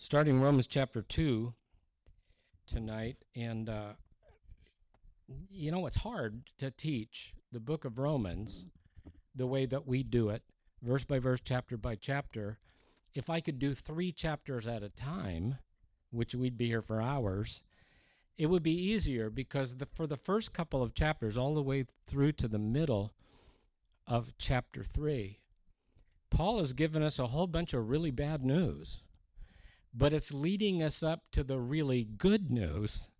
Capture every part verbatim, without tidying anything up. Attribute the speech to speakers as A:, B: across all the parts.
A: starting Romans chapter two tonight. And, uh, you know, it's hard to teach the book of Romans the way that we do it, verse by verse, chapter by chapter. If I could do three chapters at a time, which we'd be here for hours, it would be easier because the, for the first couple of chapters, all the way through to the middle of chapter three, Paul has given us a whole bunch of really bad news, but it's leading us up to the really good news.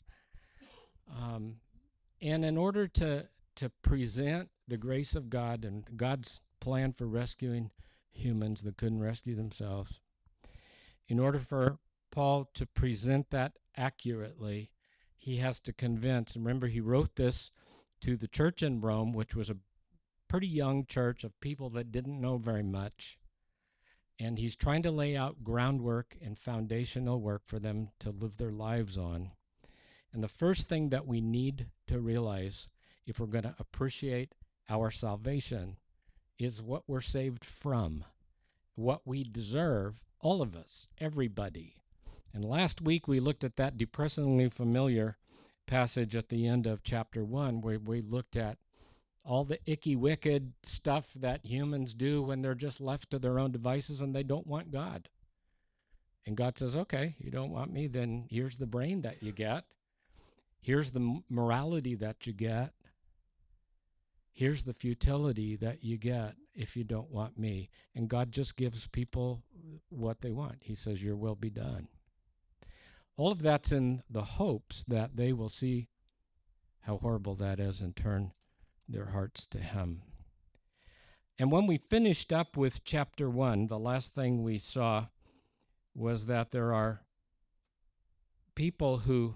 A: Um, and in order to, to present the grace of God and God's plan for rescuing humans that couldn't rescue themselves, in order for Paul to present that accurately, he has to convince. Remember, he wrote this to the church in Rome, which was a pretty young church of people that didn't know very much. And he's trying to lay out groundwork and foundational work for them to live their lives on. And the first thing that we need to realize if we're going to appreciate our salvation is what we're saved from, what we deserve, all of us, everybody. And last week we looked at that depressingly familiar passage at the end of chapter one, where we looked at all the icky, wicked stuff that humans do when they're just left to their own devices and they don't want God. And God says, okay, you don't want me, then here's the brain that you get. Here's the morality that you get. Here's the futility that you get if you don't want me. And God just gives people what they want. He says, your will be done. All of that's in the hopes that they will see how horrible that is and turn their hearts to him. And when we finished up with chapter one, the last thing we saw was that there are people who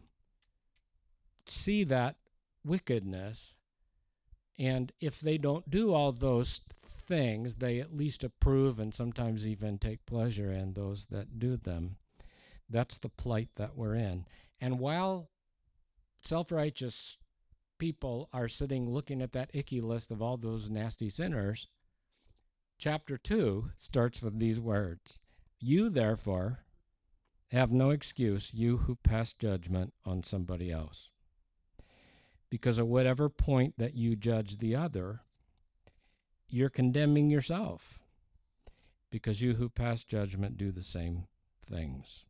A: see that wickedness, and if they don't do all those things, they at least approve and sometimes even take pleasure in those that do them. That's the plight that we're in. And while self-righteous people are sitting looking at that icky list of all those nasty sinners, chapter two starts with these words: you therefore have no excuse, you who pass judgment on somebody else, because at whatever point that you judge the other, you're condemning yourself, because you who pass judgment do the same things.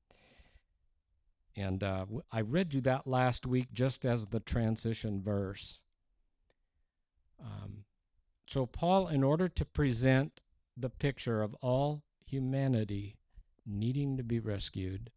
A: And uh, I read you that last week just as the transition verse. Um, so Paul, in order to present the picture of all humanity needing to be rescued,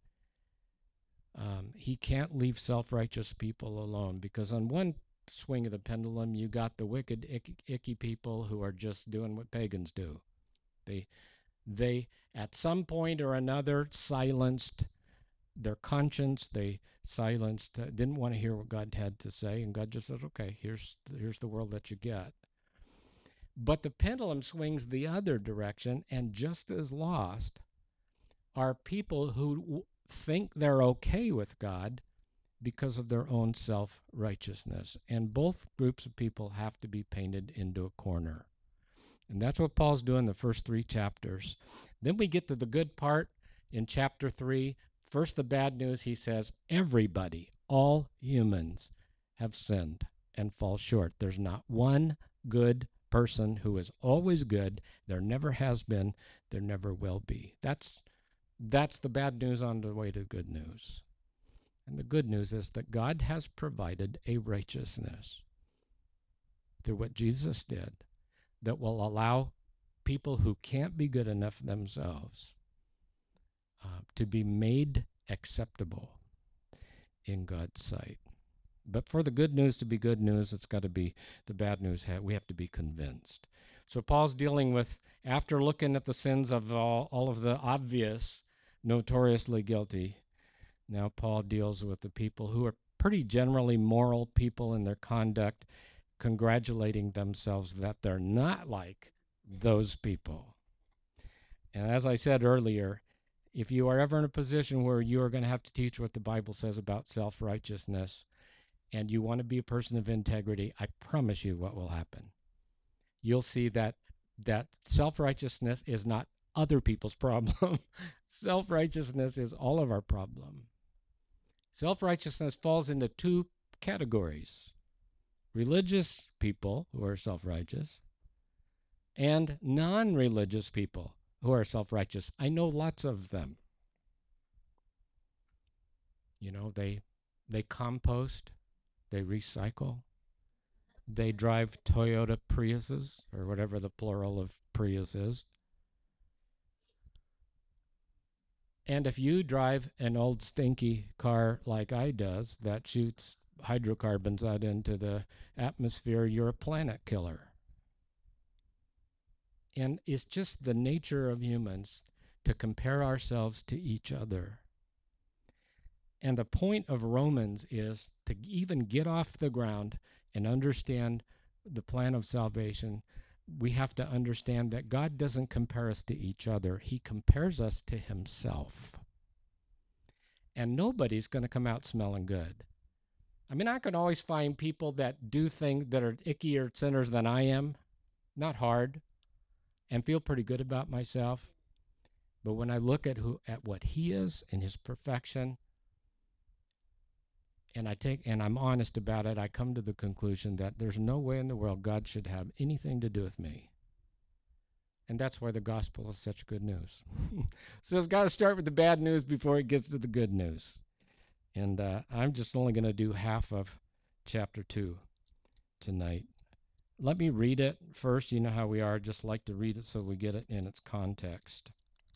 A: um, he can't leave self-righteous people alone, because on one swing of the pendulum, you got the wicked, icky, icky people who are just doing what pagans do. They, they at some point or another silenced their conscience. They silenced, uh, didn't want to hear what God had to say, and God just said, okay, here's here's the world that you get. But the pendulum swings the other direction, and just as lost are people who w- think they're okay with God because of their own self-righteousness. And both groups of people have to be painted into a corner. And that's what Paul's doing the first three chapters. Then we get to the good part in chapter three. First, the bad news. He says, everybody, all humans have sinned and fall short. There's not one good person who is always good. There never has been. There never will be. That's, that's the bad news on the way to good news. And the good news is that God has provided a righteousness through what Jesus did that will allow people who can't be good enough themselves uh, to be made acceptable in God's sight. But for the good news to be good news, it's got to be the bad news. We have to be convinced. So Paul's dealing with, after looking at the sins of all, all of the obvious, notoriously guilty, now Paul deals with the people who are pretty generally moral people in their conduct, congratulating themselves that they're not like those people. And as I said earlier, if you are ever in a position where you are going to have to teach what the Bible says about self-righteousness, and you want to be a person of integrity, I promise you what will happen. You'll see that that self-righteousness is not other people's problem. Self-righteousness is all of our problem. Self-righteousness falls into two categories: religious people who are self-righteous and non-religious people who are self-righteous. I know lots of them. You know, they they compost, they recycle, they drive Toyota Priuses, or whatever the plural of Prius is. And if you drive an old stinky car like I does that shoots hydrocarbons out into the atmosphere, you're a planet killer. And it's just the nature of humans to compare ourselves to each other. And the point of Romans is to even get off the ground and understand the plan of salvation. We have to understand that God doesn't compare us to each other. He compares us to himself. And nobody's going to come out smelling good. I mean, I can always find people that do things that are ickier sinners than I am, not hard, and feel pretty good about myself. But when I look at who at what he is and his perfection, and I take and I'm honest about it, I come to the conclusion that there's no way in the world God should have anything to do with me. And that's why the gospel is such good news. So it's got to start with the bad news before it gets to the good news. And uh, I'm just only going to do half of chapter two tonight. Let me read it first. You know how we are, just like to read it so we get it in its context.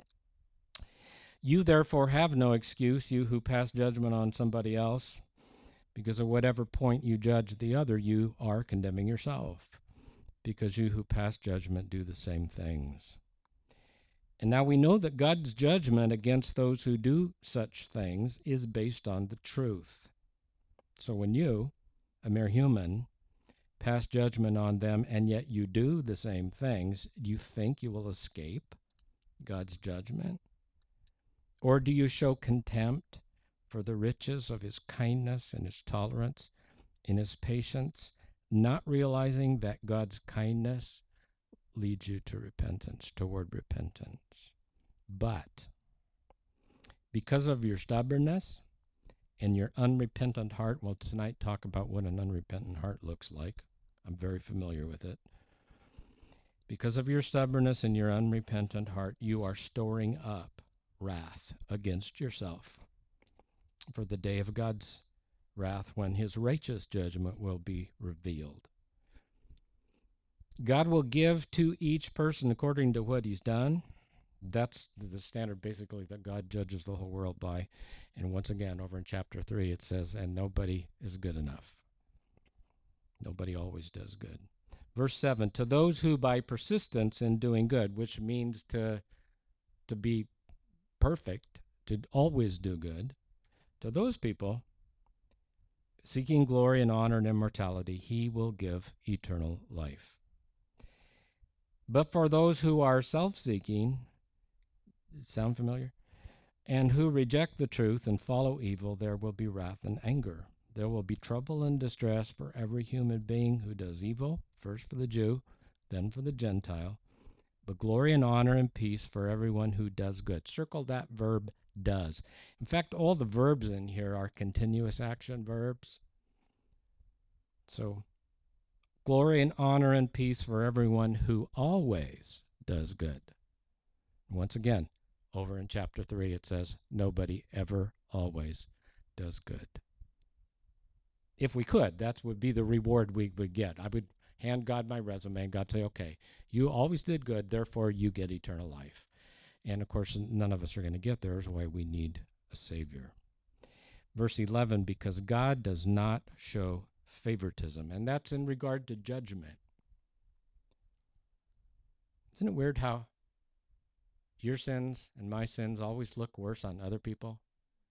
A: You therefore have no excuse, you who pass judgment on somebody else, because at whatever point you judge the other, you are condemning yourself, because you who pass judgment do the same things. And now we know that God's judgment against those who do such things is based on the truth. So when you, a mere human, pass judgment on them, and yet you do the same things, do you think you will escape God's judgment? Or do you show contempt for the riches of his kindness and his tolerance and his patience, not realizing that God's kindness leads you to repentance, toward repentance? But because of your stubbornness and your unrepentant heart, well, tonight talk about what an unrepentant heart looks like. I'm very familiar with it. Because of your stubbornness and your unrepentant heart, you are storing up wrath against yourself for the day of God's wrath, when his righteous judgment will be revealed. God will give to each person according to what he's done. That's the standard, basically, that God judges the whole world by. And once again, over in chapter three, it says, and nobody is good enough. Nobody always does good. Verse seven, to those who by persistence in doing good, which means to, to be perfect, to always do good, to those people, seeking glory and honor and immortality, he will give eternal life. But for those who are self-seeking, sound familiar? And who reject the truth and follow evil, there will be wrath and anger. There will be trouble and distress for every human being who does evil, first for the Jew, then for the Gentile, but glory and honor and peace for everyone who does good. Circle that verb, does. In fact, all the verbs in here are continuous action verbs. So, glory and honor and peace for everyone who always does good. Once again, over in chapter three, it says, nobody ever always does good. If we could, that would be the reward we would get. I would hand God my resume, and God say, okay, you always did good, therefore you get eternal life. And of course, none of us are going to get there. That's why we need a Savior. Verse eleven, because God does not show favoritism, and that's in regard to judgment. Isn't it weird how your sins and my sins always look worse on other people?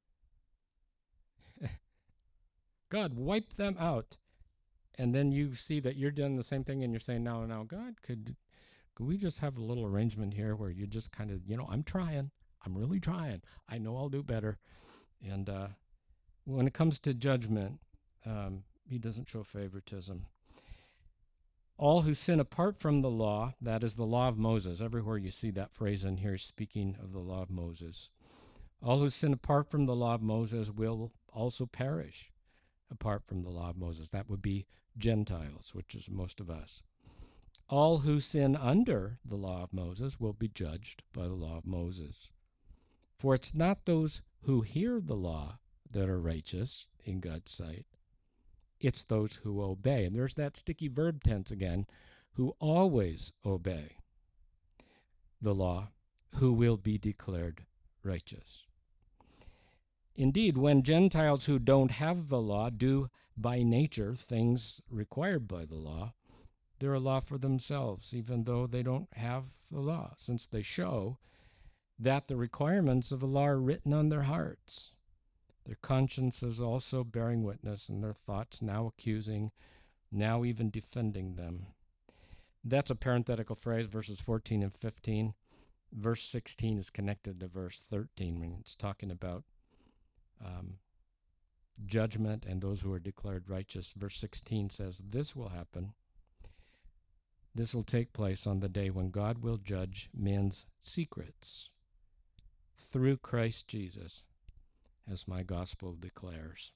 A: God, wipe them out. And then you see that you're doing the same thing, and you're saying, no, no, God, could, could we just have a little arrangement here where you just kind of, you know, I'm trying. I'm really trying. I know I'll do better. And uh, when it comes to judgment, um, he doesn't show favoritism. All who sin apart from the law, that is the law of Moses. Everywhere you see that phrase in here, speaking of the law of Moses. All who sin apart from the law of Moses will also perish apart from the law of Moses. That would be Gentiles, which is most of us. All who sin under the law of Moses will be judged by the law of Moses. For it's not those who hear the law that are righteous in God's sight. It's those who obey. And there's that sticky verb tense again, who always obey the law, who will be declared righteous. Indeed, when Gentiles who don't have the law do by nature things required by the law, they're a law for themselves, even though they don't have the law, since they show that the requirements of the law are written on their hearts. Their consciences also bearing witness, and their thoughts now accusing, now even defending them. That's a parenthetical phrase, verses fourteen and fifteen. Verse sixteen is connected to verse thirteen when it's talking about um, judgment and those who are declared righteous. Verse sixteen says, this will happen. This will take place on the day when God will judge men's secrets through Christ Jesus, as my gospel declares.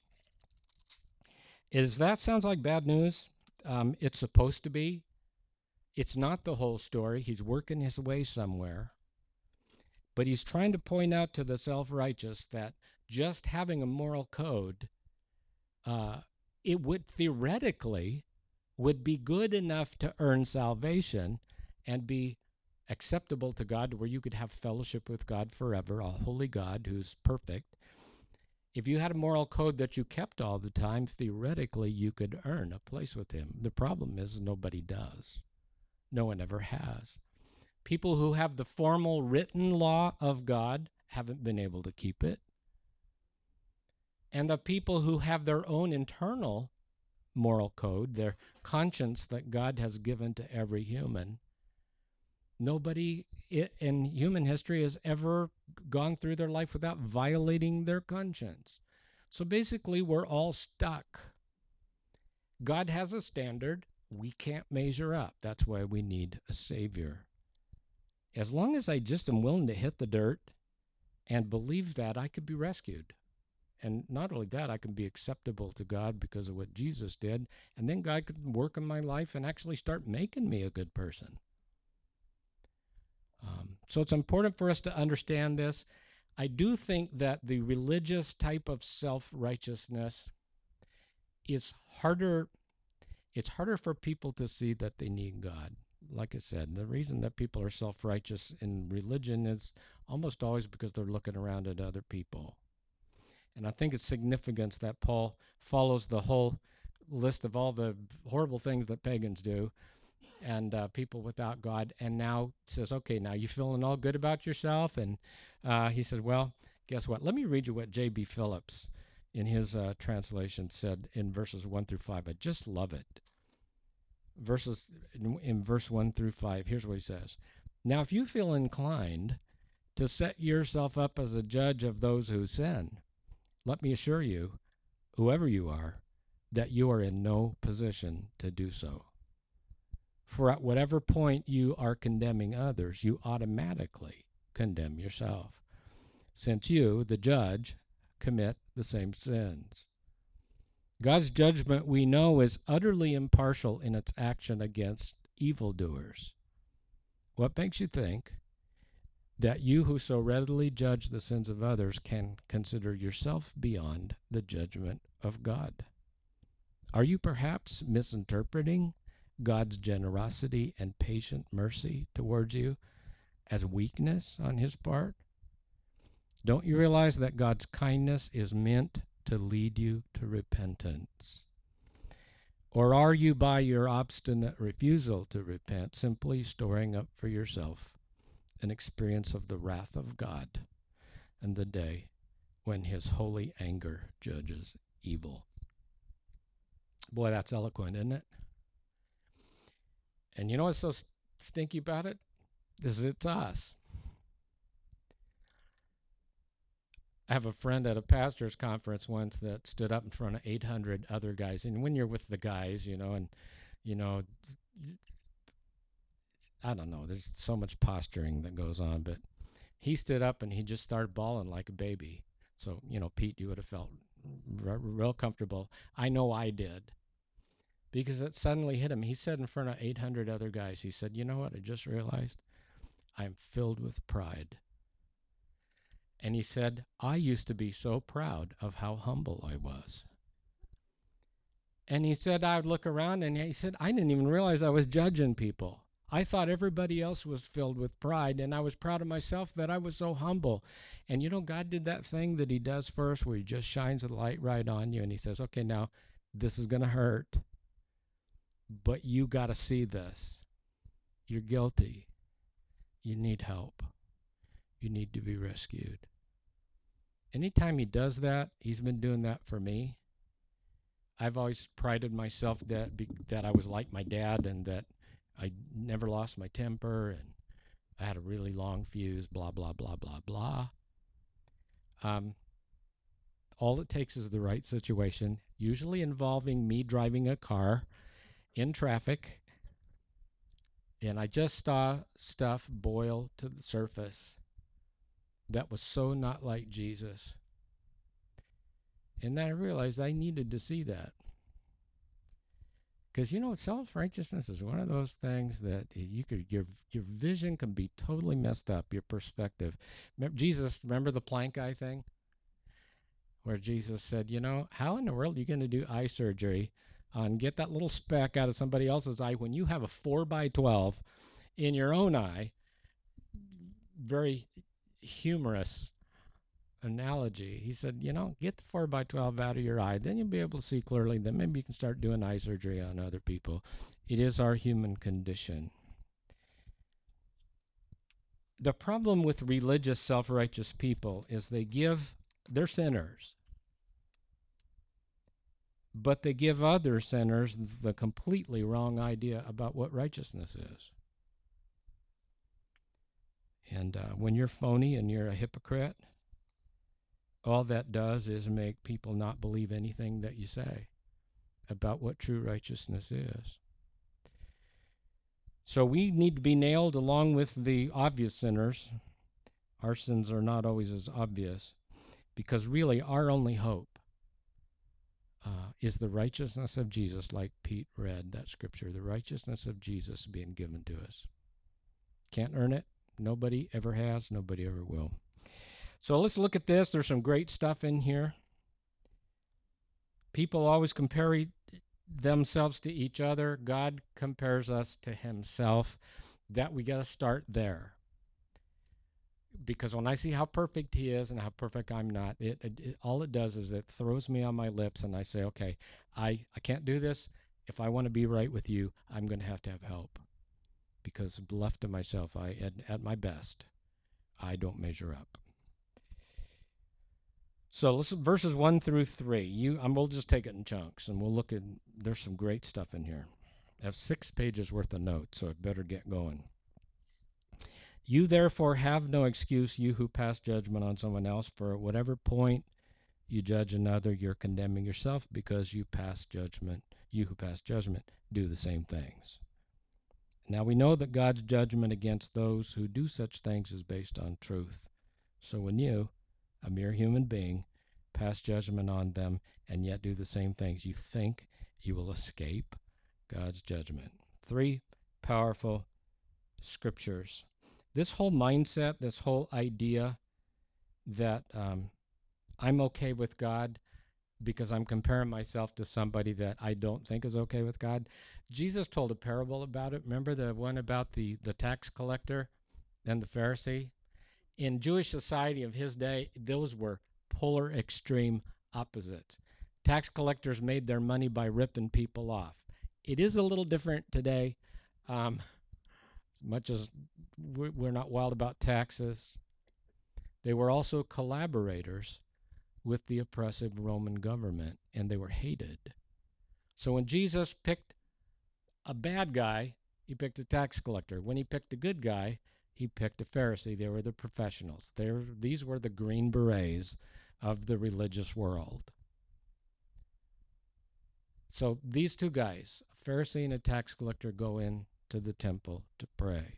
A: Is that sounds like bad news? Um, it's supposed to be. It's not the whole story. He's working his way somewhere. But he's trying to point out to the self-righteous that just having a moral code, uh, it would theoretically would be good enough to earn salvation and be acceptable to God, where you could have fellowship with God forever, a holy God who's perfect. If you had a moral code that you kept all the time, theoretically you could earn a place with him. The problem is nobody does. No one ever has. People who have the formal written law of God haven't been able to keep it. And the people who have their own internal moral code, their conscience that God has given to every human, nobody in human history has ever gone through their life without violating their conscience. So basically, we're all stuck. God has a standard. We can't measure up. That's why we need a Savior. As long as I just am willing to hit the dirt and believe that, I could be rescued. And not only that, I can be acceptable to God because of what Jesus did. And then God can work in my life and actually start making me a good person. Um, so it's important for us to understand this. I do think that the religious type of self-righteousness is harder. It's harder for people to see that they need God. Like I said, the reason that people are self-righteous in religion is almost always because they're looking around at other people. And I think it's significant that Paul follows the whole list of all the horrible things that pagans do and uh, people without God, and now says, okay, now you feeling all good about yourself? And uh, he said, well, guess what? Let me read you what J B Phillips in his uh, translation said in verses one through five. I just love it. Verses in, in verse one through five, here's what he says. Now, if you feel inclined to set yourself up as a judge of those who sin, let me assure you, whoever you are, that you are in no position to do so. For at whatever point you are condemning others, you automatically condemn yourself, since you, the judge, commit the same sins. God's judgment, we know, is utterly impartial in its action against evildoers. What makes you think that you who so readily judge the sins of others can consider yourself beyond the judgment of God? Are you perhaps misinterpreting God's generosity and patient mercy towards you as weakness on his part? Don't you realize that God's kindness is meant to lead you to repentance? Or are you, by your obstinate refusal to repent, simply storing up for yourself an experience of the wrath of God and the day when his holy anger judges evil? Boy, that's eloquent, isn't it? And you know what's so st- stinky about it? Is it's us. I have a friend at a pastor's conference once that stood up in front of eight hundred other guys. And when you're with the guys, you know, and You know, I don't know. There's so much posturing that goes on, but he stood up and he just started bawling like a baby. So, you know, Pete, you would have felt r- real comfortable. I know I did because it suddenly hit him. He said in front of eight hundred other guys, he said, you know what? I just realized I'm filled with pride. And he said, I used to be so proud of how humble I was. And he said, I would look around and he said, I didn't even realize I was judging people. I thought everybody else was filled with pride, and I was proud of myself that I was so humble. And you know, God did that thing that he does first where he just shines the light right on you and he says, okay, now this is going to hurt, but you got to see this. You're guilty. You need help. You need to be rescued. Anytime he does that, he's been doing that for me. I've always prided myself that be, that I was like my dad and that I never lost my temper and I had a really long fuse, blah, blah, blah, blah, blah. Um, all it takes is the right situation, usually involving me driving a car in traffic, and I just saw stuff boil to the surface that was so not like Jesus. And then I realized I needed to see that. Because you know, self-righteousness is one of those things that you could your your vision can be totally messed up, your perspective. Remember, Jesus, remember the plank eye thing, where Jesus said, you know, how in the world are you going to do eye surgery and get that little speck out of somebody else's eye when you have a four by twelve in your own eye? Very humorous analogy. He said, you know, get the four by twelve out of your eye, then you'll be able to see clearly. Then maybe you can start doing eye surgery on other people. It is our human condition. The problem with religious, self-righteous people is they give, they're sinners, but they give other sinners the completely wrong idea about what righteousness is. And uh, when you're phony and you're a hypocrite, all that does is make people not believe anything that you say about what true righteousness is. So we need to be nailed along with the obvious sinners. Our sins are not always as obvious because really our only hope uh, is the righteousness of Jesus, like Pete read that scripture, the righteousness of Jesus being given to us. Can't earn it. Nobody ever has. Nobody ever will. So let's look at this. There's some great stuff in here. People always compare themselves to each other. God compares us to himself. That we got to start there. Because when I see how perfect he is and how perfect I'm not, it, it, it all it does is it throws me on my lips and I say, okay, I, I can't do this. If I want to be right with you, I'm going to have to have help. Because left to myself, I at, at my best, I don't measure up. So listen, verses one through three. You, I'm, we'll just take it in chunks, and we'll look at. There's some great stuff in here. I have six pages worth of notes, so I better get going. You therefore have no excuse, you who pass judgment on someone else. For at whatever point you judge another, you're condemning yourself, because you pass judgment. You who pass judgment do the same things. Now we know that God's judgment against those who do such things is based on truth. So when you, a mere human being, pass judgment on them and yet do the same things, you think you will escape God's judgment. Three powerful scriptures. This whole mindset, this whole idea that um, I'm okay with God because I'm comparing myself to somebody that I don't think is okay with God. Jesus told a parable about it. Remember the one about the, the tax collector and the Pharisee? In Jewish society of his day, those were polar extreme opposites. Tax collectors made their money by ripping people off. It is a little different today. Um, as much as we're not wild about taxes, they were also collaborators with the oppressive Roman government, and they were hated. So when Jesus picked a bad guy, he picked a tax collector. When he picked a good guy, he picked a Pharisee. They were the professionals. They were, these were the green berets of the religious world. So these two guys, Pharisee and a tax collector go in to the temple to pray.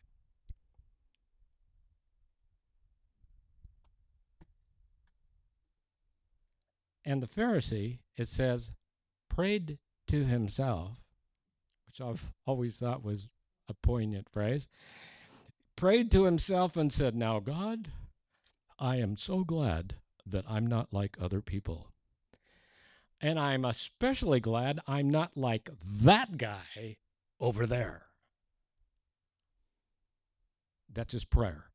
A: And the Pharisee, it says, prayed to himself, which I've always thought was a poignant phrase, prayed to himself and said, "Now, God, I am so glad that I'm not like other people. And I'm especially glad I'm not like that guy over there." That's his prayer.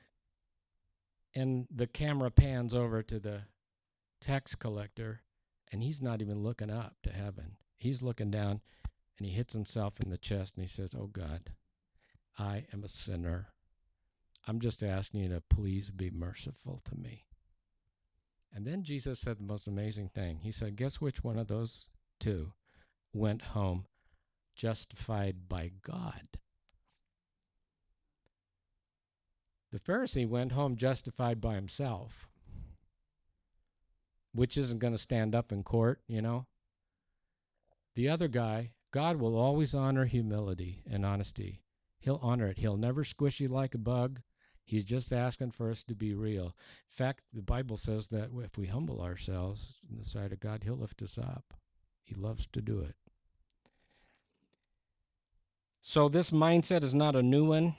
A: And the camera pans over to the tax collector, and he's not even looking up to heaven. He's looking down, and he hits himself in the chest, and he says, "Oh, God, I am a sinner. I'm just asking you to please be merciful to me." And then Jesus said the most amazing thing. He said, guess which one of those two went home justified by God? The Pharisee went home justified by himself, which isn't going to stand up in court, you know. The other guy, God will always honor humility and honesty. He'll honor it. He'll never squish you like a bug. He's just asking for us to be real. In fact, the Bible says that if we humble ourselves in the sight of God, he'll lift us up. He loves to do it. So this mindset is not a new one.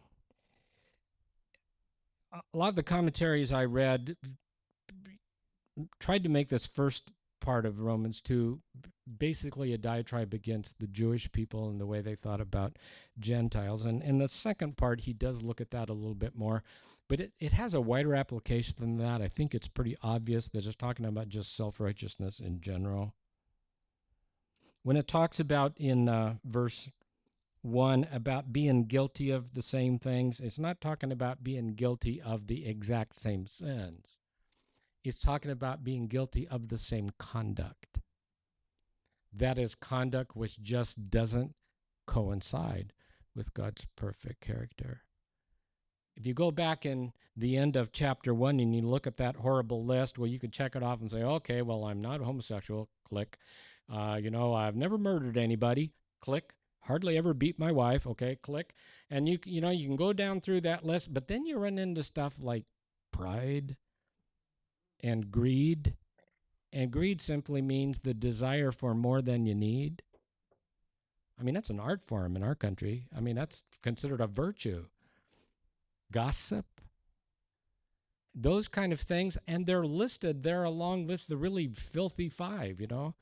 A: A lot of the commentaries I read tried to make this first part of Romans two basically a diatribe against the Jewish people and the way they thought about Gentiles. And in the second part, he does look at that a little bit more. But it, it has a wider application than that. I think it's pretty obvious that it's talking about just self-righteousness in general. When it talks about in uh, verse one about being guilty of the same things, it's not talking about being guilty of the exact same sins. It's talking about being guilty of the same conduct. That is conduct which just doesn't coincide with God's perfect character. If you go back in the end of chapter one and you look at that horrible list, well, you could check it off and say, okay, well, I'm not homosexual, click. Uh, you know, I've never murdered anybody, click. Hardly ever beat my wife, okay, click. And you you know, you can go down through that list, but then you run into stuff like pride and greed. And greed simply means the desire for more than you need. I mean, that's an art form in our country. I mean, that's considered a virtue. Gossip, those kind of things, and they're listed there along with the really filthy five, you know.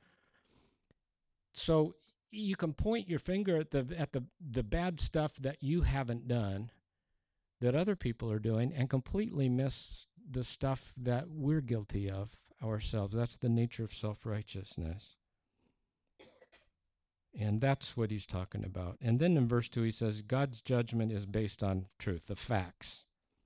A: So you can point your finger at the at the the bad stuff that you haven't done, that other people are doing, and completely miss the stuff that we're guilty of ourselves. That's the nature of self-righteousness. And that's what he's talking about. And then in verse two, he says, God's judgment is based on truth, the facts.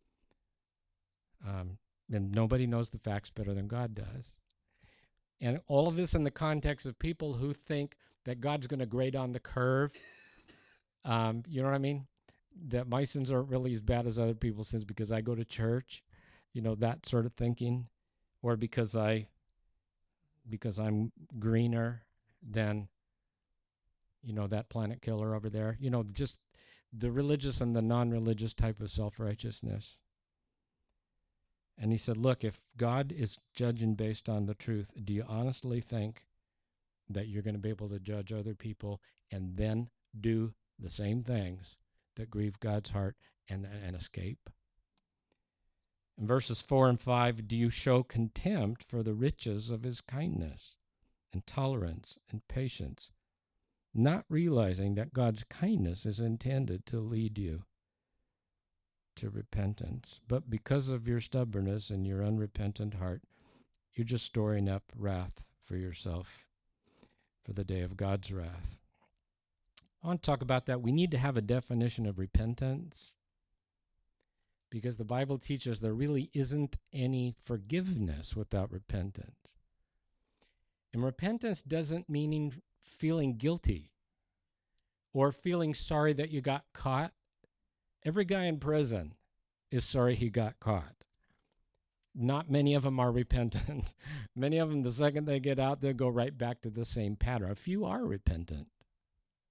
A: Um, and nobody knows the facts better than God does. And all of this in the context of people who think that God's going to grade on the curve. Um, you know what I mean? That my sins aren't really as bad as other people's sins because I go to church, you know, that sort of thinking. Or because I, because I'm greener than, you know, that planet killer over there. You know, just the religious and the non-religious type of self-righteousness. And he said, look, if God is judging based on the truth, do you honestly think that you're going to be able to judge other people and then do the same things that grieve God's heart and, and escape? In verses four and five, do you show contempt for the riches of his kindness and tolerance and patience, not realizing that God's kindness is intended to lead you to repentance? But because of your stubbornness and your unrepentant heart, you're just storing up wrath for yourself for the day of God's wrath. I want to talk about that. We need to have a definition of repentance because the Bible teaches there really isn't any forgiveness without repentance. And repentance doesn't mean feeling guilty or feeling sorry that you got caught. Every guy in prison is sorry he got caught. Not many of them are repentant. Many of them, the second they get out, they'll go right back to the same pattern. A few are repentant.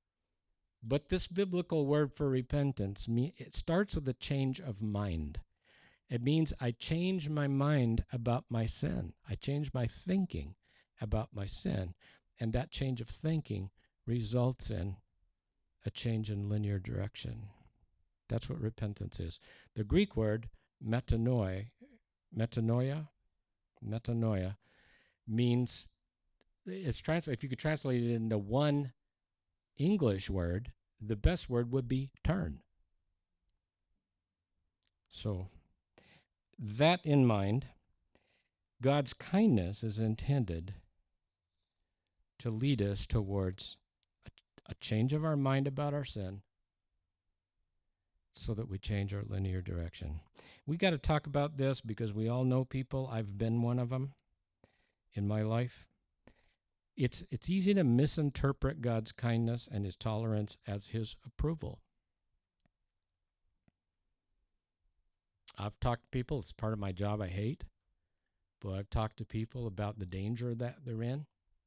A: But this biblical word for repentance, it starts with a change of mind. It means I change my mind about my sin. I change my thinking about my sin. And that change of thinking results in a change in linear direction. That's what repentance is. The Greek word metanoia, metanoia, metanoia means, it's translated, if you could translate it into one English word, the best word would be turn. So, that in mind, God's kindness is intended to lead us towards a, a change of our mind about our sin so that we change our linear direction. We got to talk about this because we all know people. I've been one of them in my life. It's it's easy to misinterpret God's kindness and his tolerance as his approval. I've talked to people, it's part of my job I hate, but I've talked to people about the danger that they're in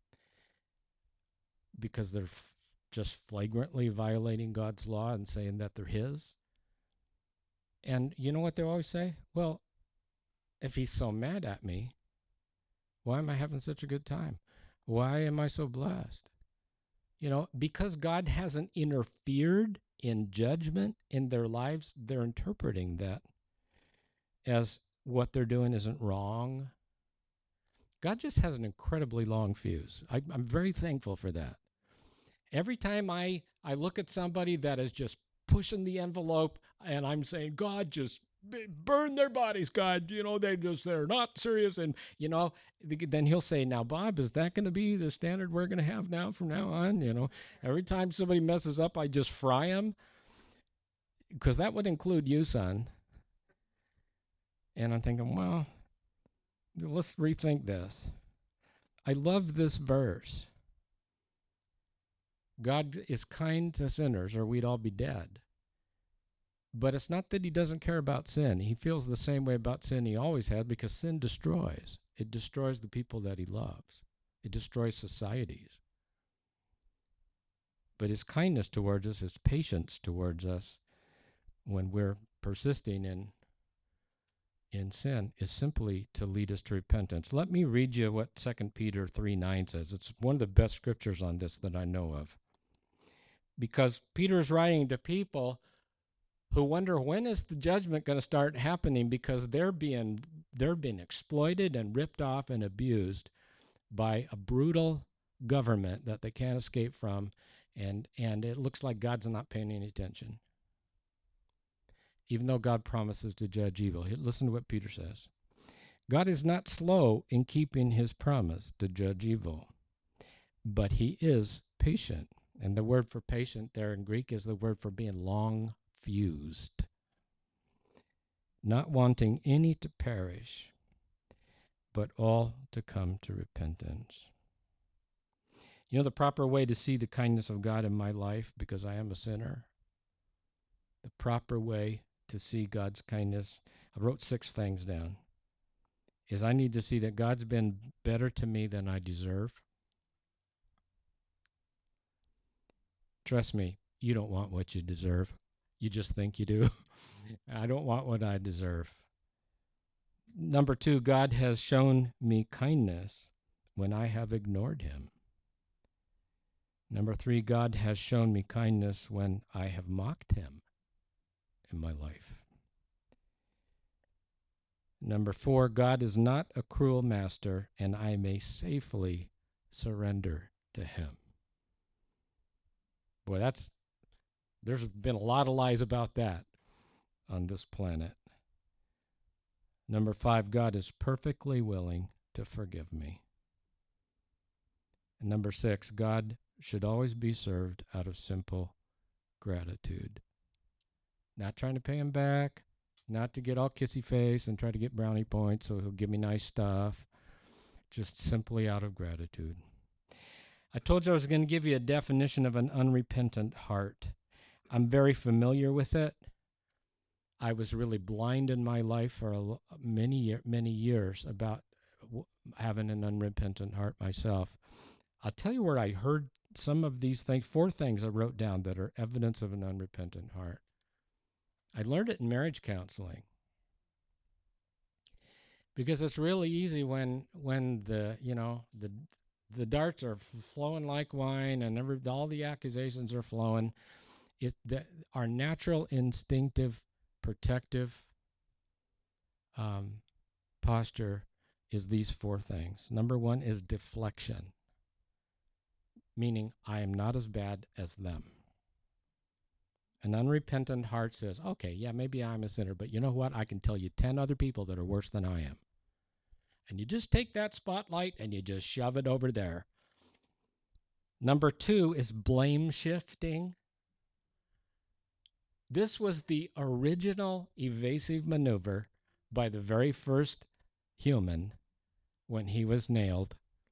A: because they're f- just flagrantly violating God's law and saying that they're his. And you know what they always say? Well, if he's so mad at me, why am I having such a good time? Why am I so blessed? You know, because God hasn't interfered in judgment in their lives, they're interpreting that as what they're doing isn't wrong. God just has an incredibly long fuse. I, I'm very thankful for that. Every time I, I look at somebody that is just pushing the envelope and I'm saying, God, just burn their bodies, God, you know, they just, they're not serious. And, you know, then he'll say, now, Bob, is that going to be the standard we're going to have now from now on? You know, every time somebody messes up, I just fry them. Because that would include you, son. And I'm thinking, well, let's rethink this. I love this verse. God is kind to sinners or we'd all be dead. But it's not that he doesn't care about sin. He feels the same way about sin he always had because sin destroys. It destroys the people that he loves. It destroys societies. But his kindness towards us, his patience towards us when we're persisting in in sin is simply to lead us to repentance. Let me read you what Second Peter three nine says. It's one of the best scriptures on this that I know of. Because Peter is writing to people who wonder when is the judgment going to start happening because they're being they're being exploited and ripped off and abused by a brutal government that they can't escape from, and and it looks like God's not paying any attention. Even though God promises to judge evil. Listen to what Peter says. God is not slow in keeping his promise to judge evil, but he is patient. And the word for patient there in Greek is the word for being long-fused, not wanting any to perish, but all to come to repentance. You know the proper way to see the kindness of God in my life, because I am a sinner? The proper way to see God's kindness, I wrote six things down, is I need to see that God's been better to me than I deserve. Trust me, you don't want what you deserve. You just think you do. I don't want what I deserve. Number two, God has shown me kindness when I have ignored him. Number three, God has shown me kindness when I have mocked him in my life. Number four, God is not a cruel master, and I may safely surrender to him. Boy, that's, there's been a lot of lies about that on this planet. Number five, God is perfectly willing to forgive me. And number six, God should always be served out of simple gratitude. Not trying to pay him back, not to get all kissy face and try to get brownie points so he'll give me nice stuff, just simply out of gratitude. I told you I was going to give you a definition of an unrepentant heart. I'm very familiar with it. I was really blind in my life for a, many, many years about having an unrepentant heart myself. I'll tell you where I heard some of these things, four things I wrote down that are evidence of an unrepentant heart. I learned it in marriage counseling. Because it's really easy when when the you know the the darts are flowing like wine and every, all the accusations are flowing. It the, our natural instinctive protective um, posture is these four things. Number one is deflection, meaning I am not as bad as them. An unrepentant heart says, okay, yeah, maybe I'm a sinner, but you know what? I can tell you ten other people that are worse than I am. And you just take that spotlight and you just shove it over there. Number two is blame shifting. This was the original evasive maneuver by the very first human when he was nailed,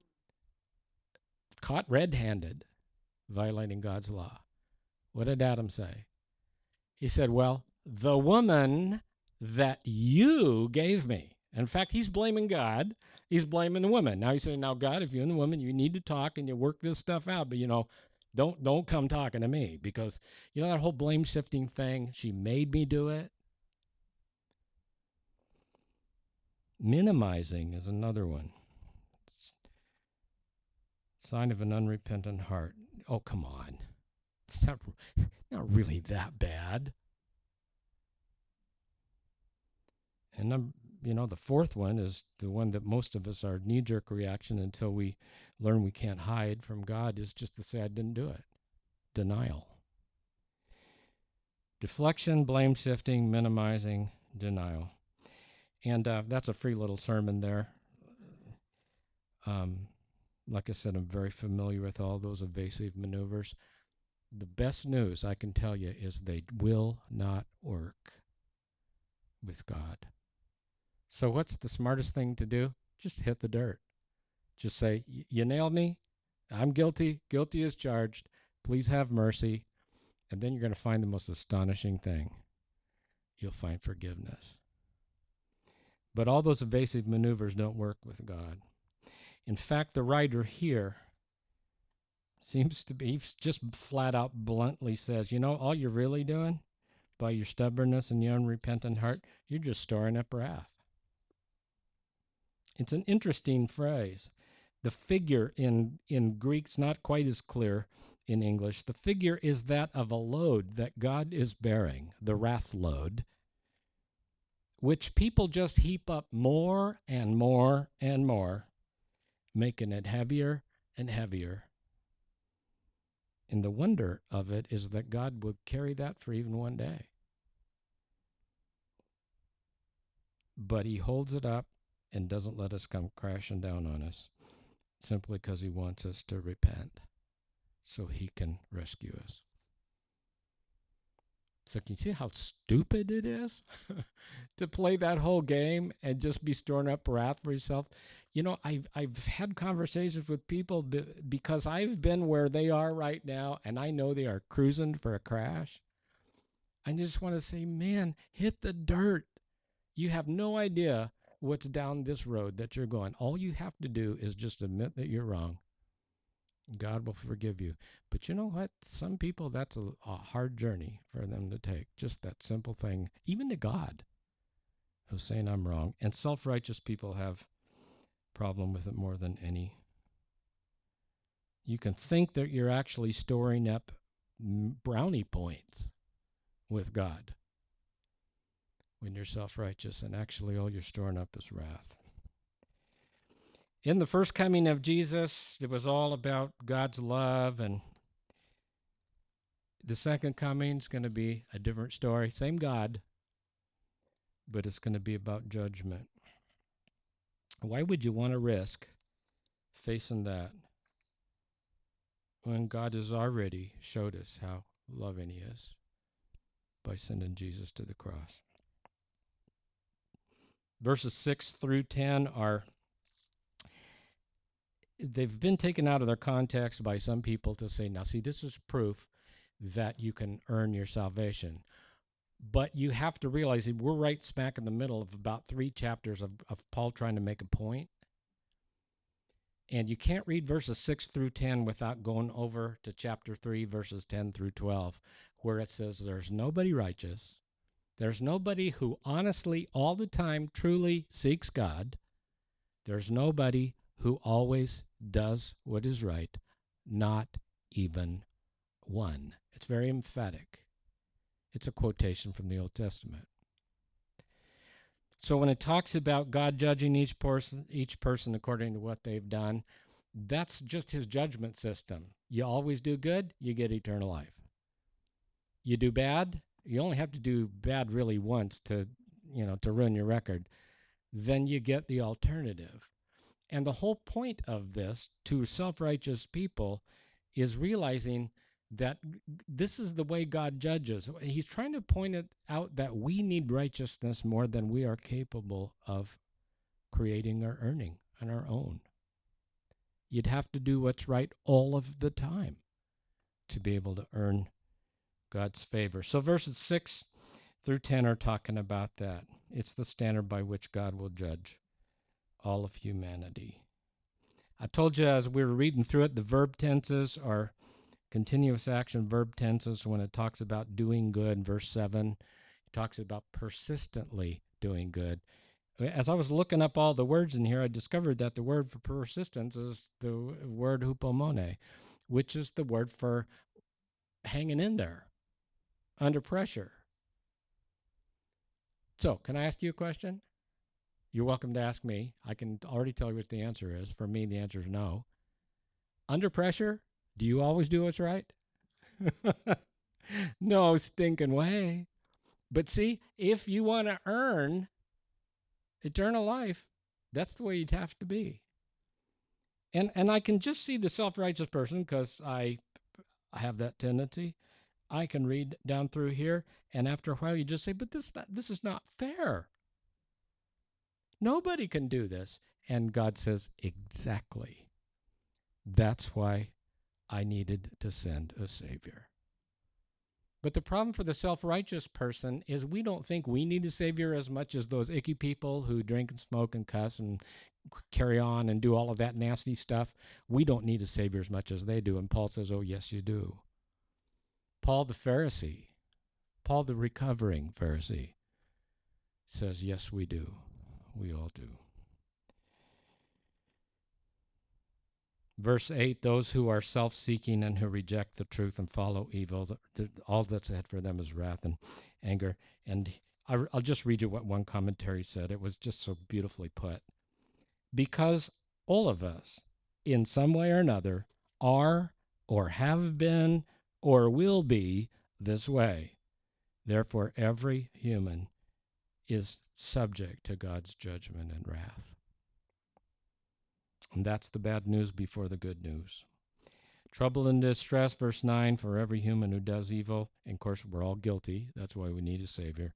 A: caught red-handed, violating God's law. What did Adam say? He said, well, the woman that you gave me. In fact, he's blaming God. He's blaming the woman. Now he's saying, now, God, if you're in the woman, you need to talk and you work this stuff out. But, you know, don't don't come talking to me because, you know, that whole blame shifting thing, she made me do it. Minimizing is another one. It's sign of an unrepentant heart. Oh, come on. It's not, not really that bad. And I'm, you know, the fourth one is the one that most of us, our knee-jerk reaction until we learn we can't hide from God is just to say, I didn't do it. Denial. Deflection, blame shifting, minimizing, denial. And uh, that's a free little sermon there. Um, like I said, I'm very familiar with all those evasive maneuvers. The best news I can tell you is they will not work with God. So what's the smartest thing to do? Just hit the dirt. Just say, you nailed me. I'm guilty. Guilty as charged. Please have mercy. And then you're going to find the most astonishing thing. You'll find forgiveness. But all those evasive maneuvers don't work with God. In fact, the writer here seems to be just flat out bluntly says, you know, all you're really doing by your stubbornness and your unrepentant heart, you're just storing up wrath. It's an interesting phrase. The figure in, in Greek's not quite as clear in English. The figure is that of a load that God is bearing, the wrath load, which people just heap up more and more and more, making it heavier and heavier. And the wonder of it is that God would carry that for even one day. But he holds it up and doesn't let us come crashing down on us simply because he wants us to repent so he can rescue us. So can you see how stupid it is to play that whole game and just be storing up wrath for yourself? You know, I've, I've had conversations with people b- because I've been where they are right now, and I know they are cruising for a crash. I just want to say, man, hit the dirt. You have no idea what's down this road that you're going. All you have to do is just admit that you're wrong. God will forgive you. But you know what? Some people, that's a, a hard journey for them to take. Just that simple thing, even to God, of saying I'm wrong. And self-righteous people have problem with it more than any. You can think that you're actually storing up brownie points with God when you're self-righteous, and actually all you're storing up is wrath. In the first coming of Jesus, it was all about God's love, and the second coming is going to be a different story. Same God, but it's going to be about judgment. Why would you want to risk facing that when God has already showed us how loving he is by sending Jesus to the cross? Verses six through ten are, they've been taken out of their context by some people to say, now see, this is proof that you can earn your salvation. But you have to realize that we're right smack in the middle of about three chapters of, of Paul trying to make a point. And you can't read verses six through ten without going over to chapter three, verses ten through twelve, where it says there's nobody righteous. There's nobody who honestly, all the time, truly seeks God. There's nobody who always does what is right, not even one. It's very emphatic. It's a quotation from the Old Testament. So when it talks about God judging each person, each person according to what they've done, that's just his judgment system. You always do good, you get eternal life. You do bad, you only have to do bad really once to, you know, to ruin your record. Then you get the alternative. And the whole point of this to self-righteous people is realizing that this is the way God judges. He's trying to point it out that we need righteousness more than we are capable of creating or earning on our own. You'd have to do what's right all of the time to be able to earn God's favor. So verses six through ten are talking about that. It's the standard by which God will judge all of humanity. I told you as we were reading through it, the verb tenses are continuous action verb tenses. When it talks about doing good, verse seven, it talks about persistently doing good. As I was looking up all the words in here, I discovered that the word for persistence is the word hupomone, which is the word for hanging in there under pressure. So, can I ask you a question? You're welcome to ask me. I can already tell you what the answer is. For me, the answer is no. Under pressure, do you always do what's right? No stinking way. But see, if you want to earn eternal life, that's the way you'd have to be. And and I can just see the self-righteous person because I, I have that tendency. I can read down through here, and after a while you just say, but this, this is not fair. Nobody can do this. And God says, exactly. That's why I needed to send a Savior. But the problem for the self-righteous person is we don't think we need a Savior as much as those icky people who drink and smoke and cuss and carry on and do all of that nasty stuff. We don't need a Savior as much as they do. And Paul says, oh, yes, you do. Paul the Pharisee, Paul the recovering Pharisee, says, yes, we do. We all do. Verse eight, those who are self-seeking and who reject the truth and follow evil, the, the, all that's ahead for them is wrath and anger. And I, I'll just read you what one commentary said. It was just so beautifully put. Because all of us, in some way or another, are or have been or will be this way. Therefore, every human is subject to God's judgment and wrath. And that's the bad news before the good news. Trouble and distress, verse nine, for every human who does evil. And of course, we're all guilty. That's why we need a Savior.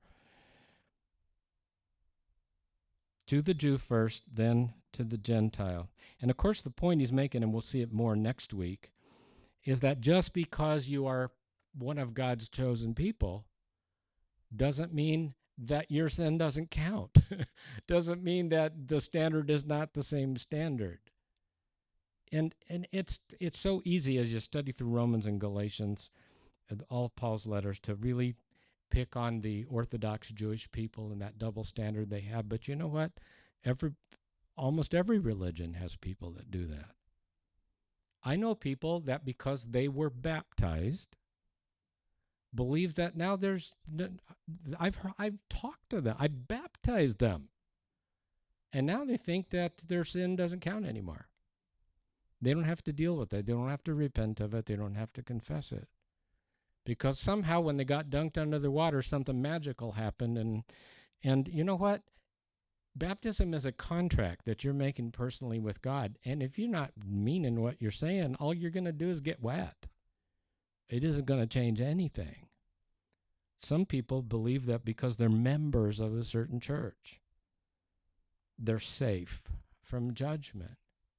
A: To the Jew first, then to the Gentile. And of course, the point he's making, and we'll see it more next week, is that just because you are one of God's chosen people doesn't mean that your sin doesn't count. Doesn't mean that the standard is not the same standard. And and it's it's so easy as you study through Romans and Galatians, all of Paul's letters, to really pick on the Orthodox Jewish people and that double standard they have. But you know what? Every almost every religion has people that do that. I know people that because they were baptized believe that now there's I've heard, I've talked to them. I baptized them. And now they think that their sin doesn't count anymore. They don't have to deal with it. They don't have to repent of it. They don't have to confess it. Because somehow when they got dunked under the water, something magical happened. And, and you know what? Baptism is a contract that you're making personally with God. And if you're not meaning what you're saying, all you're going to do is get wet. It isn't going to change anything. Some people believe that because they're members of a certain church, they're safe from judgment.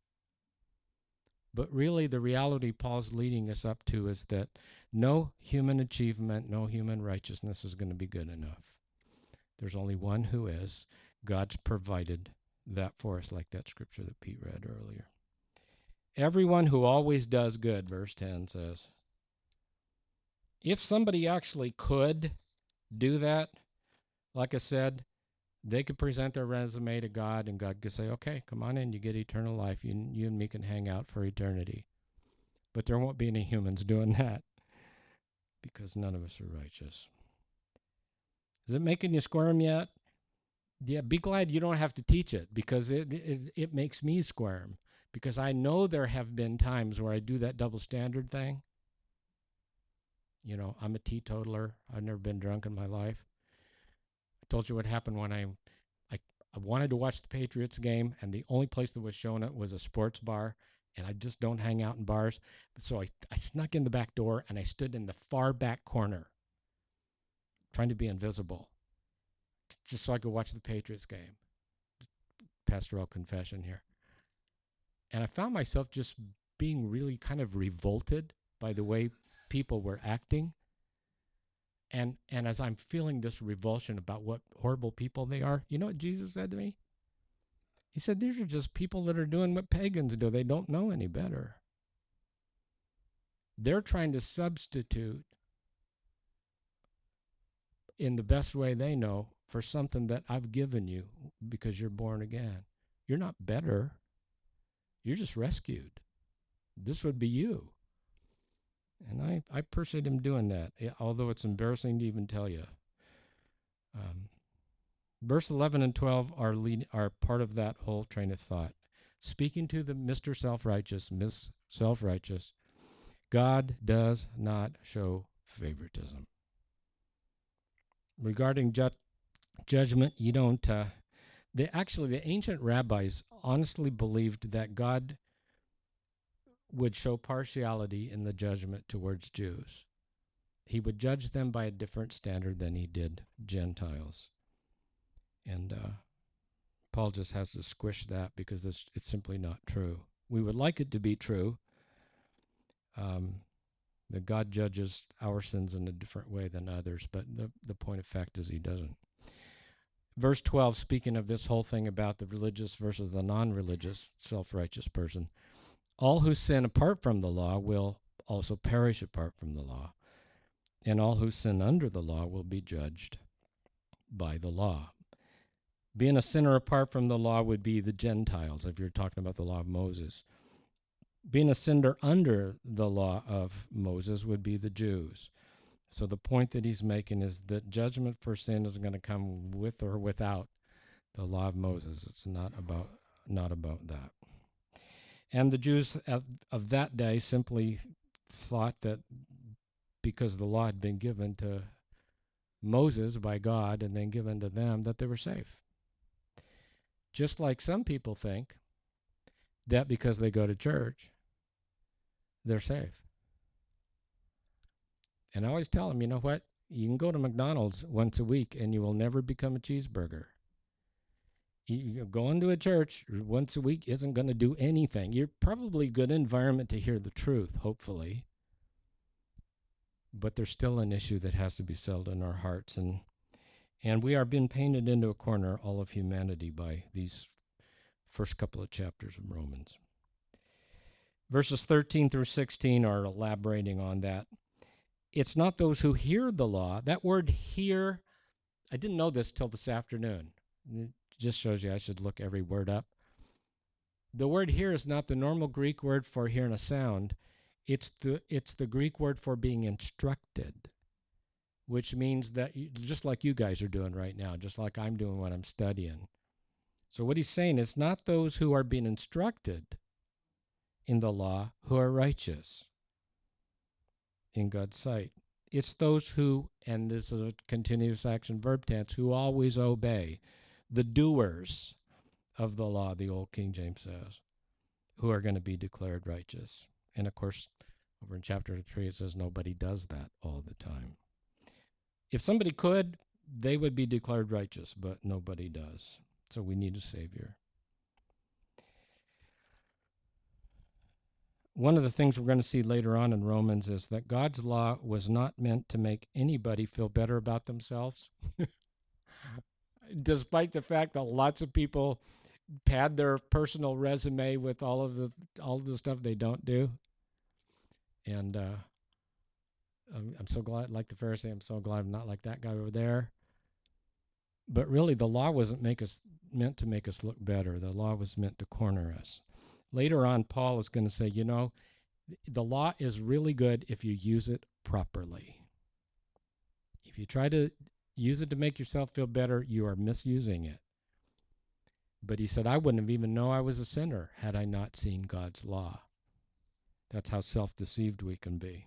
A: But really, the reality Paul's leading us up to is that no human achievement, no human righteousness is going to be good enough. There's only one who is. God's provided that for us, like that scripture that Pete read earlier. Everyone who always does good, verse ten says. If somebody actually could do that, like I said, they could present their resume to God, and God could say, okay, come on in, you get eternal life. You, you and me can hang out for eternity. But there won't be any humans doing that because none of us are righteous. Is it making you squirm yet? Yeah, be glad you don't have to teach it, because it, it, it makes me squirm. Because I know there have been times where I do that double standard thing. You know, I'm a teetotaler. I've never been drunk in my life. I told you what happened when I, I, I wanted to watch the Patriots game, and the only place that was showing it was a sports bar, and I just don't hang out in bars. So I, I snuck in the back door, and I stood in the far back corner, trying to be invisible, just so I could watch the Patriots game. Pastoral confession here. And I found myself just being really kind of revolted by the way people were acting. And and as I'm feeling this revulsion about what horrible people they are, you know what Jesus said to me? He said, these are just people that are doing what pagans do. They don't know any better. They're trying to substitute in the best way they know for something that I've given you because you're born again. You're not better. You're just rescued. This would be you. And I, I appreciate him doing that, although it's embarrassing to even tell you. Um, verse eleven and twelve are, lead, are part of that whole train of thought. Speaking to the Mister Self-Righteous, Miss Self-Righteous, God does not show favoritism. Regarding ju- judgment, you don't... Uh, they, actually, the ancient rabbis honestly believed that God would show partiality in the judgment towards Jews. He would judge them by a different standard than he did Gentiles. And uh, Paul just has to squish that because it's, it's simply not true. We would like it to be true, um, that God judges our sins in a different way than others, but the, the point of fact is he doesn't. Verse twelve, speaking of this whole thing about the religious versus the non-religious self-righteous person, all who sin apart from the law will also perish apart from the law, and all who sin under the law will be judged by the law. Being a sinner apart from the law would be the Gentiles, if you're talking about the law of Moses. Being a sinner under the law of Moses would be the Jews. So the point that he's making is that judgment for sin is going to come with or without the law of Moses. It's not about not about that. And the Jews of, of that day simply thought that because the law had been given to Moses by God and then given to them, that they were safe. Just like some people think that because they go to church, they're safe. And I always tell them, you know what? You can go to McDonald's once a week and you will never become a cheeseburger. You, going to a church once a week isn't going to do anything. You're probably a good environment to hear the truth, hopefully. But there's still an issue that has to be settled in our hearts. And, and we are being painted into a corner, all of humanity, by these first couple of chapters of Romans. Verses thirteen through sixteen are elaborating on that. It's not those who hear the law. That word hear, I didn't know this till this afternoon. It just shows you I should look every word up. The word hear is not the normal Greek word for hearing a sound. It's the, it's the Greek word for being instructed, which means that you, just like you guys are doing right now, just like I'm doing when I'm studying. So what he's saying is not those who are being instructed in the law who are righteous in God's sight. It's those who, and this is a continuous action verb tense, who always obey, the doers of the law, the old King James says, who are going to be declared righteous. And of course, over in chapter three, it says nobody does that all the time. If somebody could, they would be declared righteous, but nobody does. So we need a Savior. One of the things we're going to see later on in Romans is that God's law was not meant to make anybody feel better about themselves. Despite the fact that lots of people pad their personal resume with all of the all of the stuff they don't do. And uh, I'm, I'm so glad, like the Pharisee, I'm so glad I'm not like that guy over there. But really, the law wasn't make us meant to make us look better. The law was meant to corner us. Later on, Paul is going to say, you know, the law is really good if you use it properly. If you try to use it to make yourself feel better, you are misusing it. But he said, I wouldn't have even known I was a sinner had I not seen God's law. That's how self-deceived we can be.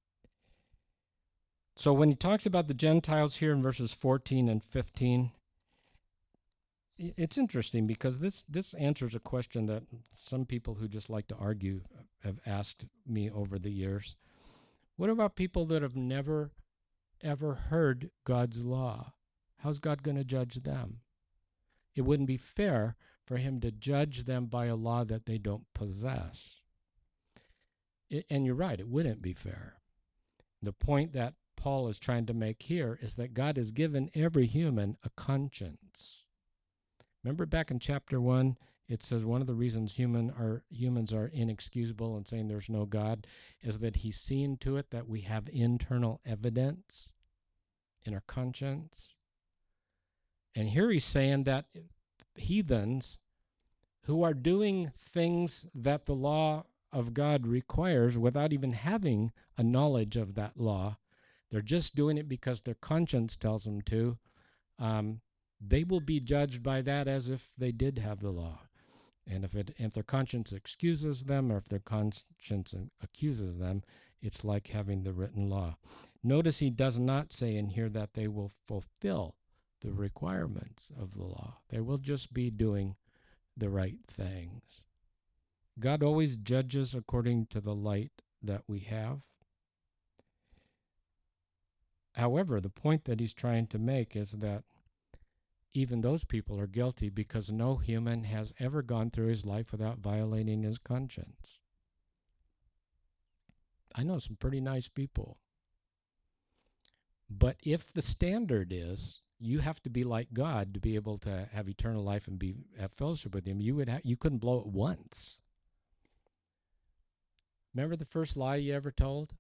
A: So when he talks about the Gentiles here in verses fourteen and fifteen, it's interesting because this, this answers a question that some people who just like to argue have asked me over the years. What about people that have never, ever heard God's law? How's God going to judge them? It wouldn't be fair for him to judge them by a law that they don't possess. It, and you're right, it wouldn't be fair. The point that Paul is trying to make here is that God has given every human a conscience. Remember back in chapter one, it says one of the reasons human are, humans are inexcusable and saying there's no God is that he's seen to it that we have internal evidence in our conscience. And here he's saying that heathens who are doing things that the law of God requires without even having a knowledge of that law, they're just doing it because their conscience tells them to, um, they will be judged by that as if they did have the law. And if, it, if their conscience excuses them or if their conscience accuses them, it's like having the written law. Notice he does not say in here that they will fulfill the requirements of the law. They will just be doing the right things. God always judges according to the light that we have. However, the point that he's trying to make is that even those people are guilty because no human has ever gone through his life without violating his conscience. I know some pretty nice people. But if the standard is you have to be like God to be able to have eternal life and be have fellowship with him, you would ha- you couldn't blow it once. Remember the first lie you ever told?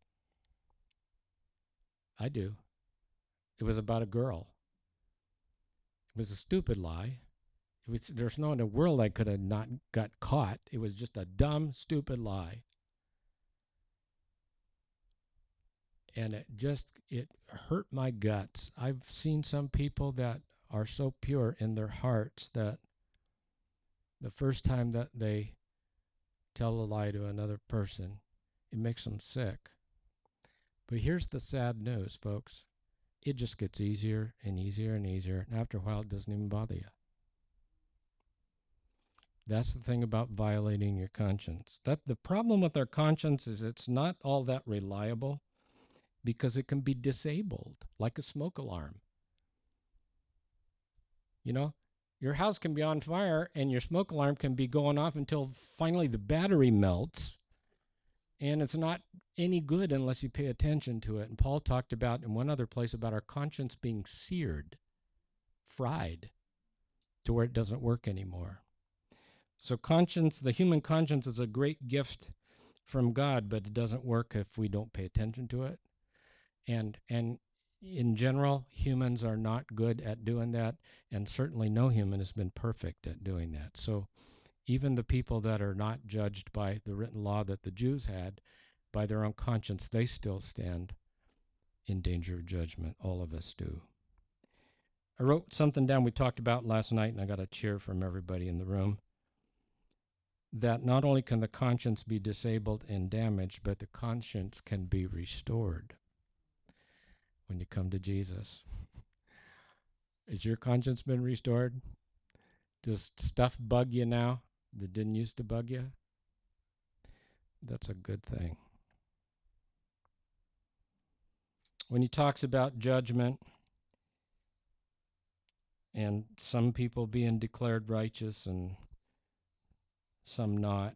A: I do. It was about a girl. It was a stupid lie. It was, there's no in the world I could have not got caught. It was just a dumb, stupid lie. And it just, it hurt my guts. I've seen some people that are so pure in their hearts that the first time that they tell a lie to another person, it makes them sick. But here's the sad news, folks. It just gets easier and easier and easier. And after a while, it doesn't even bother you. That's the thing about violating your conscience. That the problem with our conscience is it's not all that reliable because it can be disabled, like a smoke alarm. You know, your house can be on fire and your smoke alarm can be going off until finally the battery melts. And it's not any good unless you pay attention to it. And Paul talked about in one other place about our conscience being seared, fried, to where it doesn't work anymore. So conscience, the human conscience is a great gift from God, but it doesn't work if we don't pay attention to it. And and in general, humans are not good at doing that, and certainly no human has been perfect at doing that. So even the people that are not judged by the written law that the Jews had, by their own conscience, they still stand in danger of judgment. All of us do. I wrote something down we talked about last night, and I got a cheer from everybody in the room, that not only can the conscience be disabled and damaged, but the conscience can be restored when you come to Jesus. Has your conscience been restored? Does stuff bug you now that didn't used to bug you? That's a good thing. When he talks about judgment and some people being declared righteous and some not,